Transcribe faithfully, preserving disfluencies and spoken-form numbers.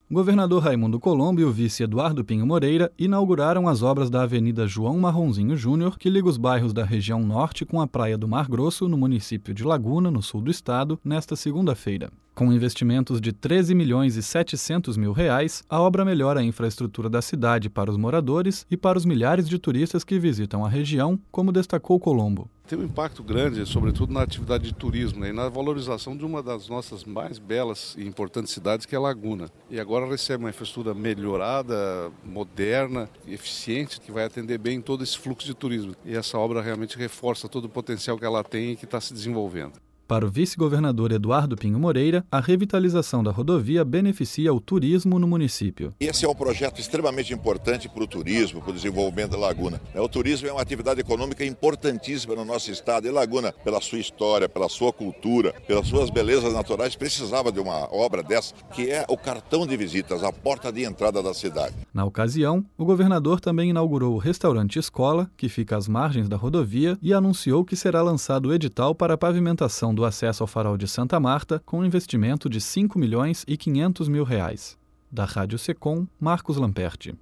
O governador Raimundo Colombo e o vice Eduardo Pinho Moreira inauguraram as obras da Avenida João Marronzinho Júnior, que liga os bairros da região norte com a Praia do Mar Grosso, no município de Laguna, no sul do estado, nesta segunda-feira. Com investimentos de treze milhões e setecentos mil reais, a obra melhora a infraestrutura da cidade para os moradores e para os milhares de turistas que visitam a região, como destacou Colombo. Tem um impacto grande, sobretudo na atividade de turismo, né, e na valorização de uma das nossas mais belas e importantes cidades, que é Laguna. E agora recebe uma infraestrutura melhorada, moderna, eficiente, que vai atender bem todo esse fluxo de turismo. E essa obra realmente reforça todo o potencial que ela tem e que está se desenvolvendo. Para o vice-governador Eduardo Pinho Moreira, a revitalização da rodovia beneficia o turismo no município. Esse é um projeto extremamente importante para o turismo, para o desenvolvimento da Laguna. O turismo é uma atividade econômica importantíssima no nosso estado. E Laguna, pela sua história, pela sua cultura, pelas suas belezas naturais, precisava de uma obra dessa, que é o cartão de visitas, a porta de entrada da cidade. Na ocasião, o governador também inaugurou o restaurante Escola, que fica às margens da rodovia, e anunciou que será lançado o edital para a pavimentação do do acesso ao Farol de Santa Marta, com um investimento de cinco milhões e quinhentos mil reais. Da Rádio Secom, Marcos Lamperti.